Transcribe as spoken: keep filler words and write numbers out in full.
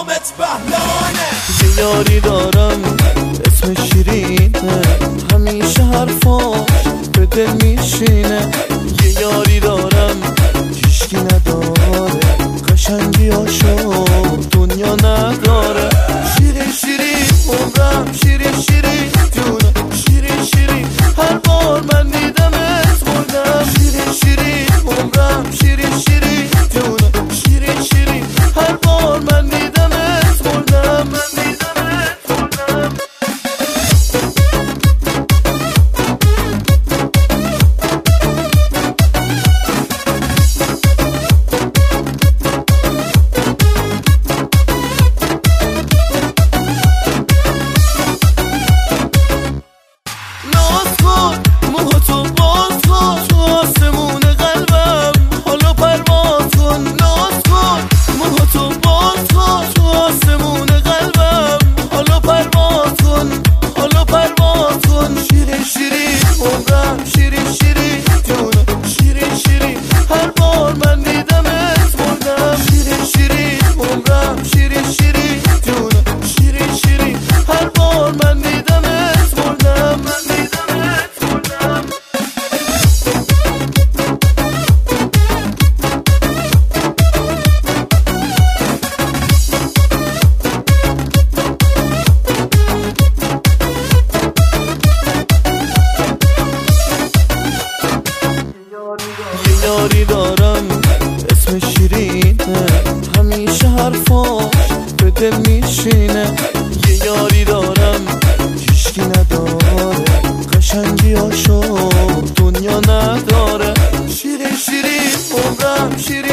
حامد بهلانه. یه یاری دارم اسم شیرینه، همیشه حرفاش به دل میشینه. یه یاری دارم هیچکی نداره، قشنگیاشو دنیا نداره. شیرین شیرین عمرم، شیرین شیرین جونم، شیرین شیرین هر بار من دیدمت مردم. شیرین شیرین عمرم، شیرین شیرین جونم، شیرین شیرین هر بار من دیدمت مردم. من دیدمت مردم. موهاتو باز کن تو آسمون قلبم، حالا پرواز کن. ناز کن موهاتو باز کن تو آسمون قلبم، حالا پرواز کن، حالا پرواز کن. شیرین شیرین عمرم، شیرین شیرین جونم، شیرین شیرین هر بار من دیدمت مردم. شیرین شیرین عمرم، شیرین شیرین جونم، شیرین شیرین هر بار من دیدمت مردم. من دیدمت مردم. یه یاری دارم اسم شیرینه، همیشه حرفاش به دل میشینه. یه یاری دارم هیچکی نداره، قشنگیاشو دنیا نداره. شیرین شیرین عمرم، شیرین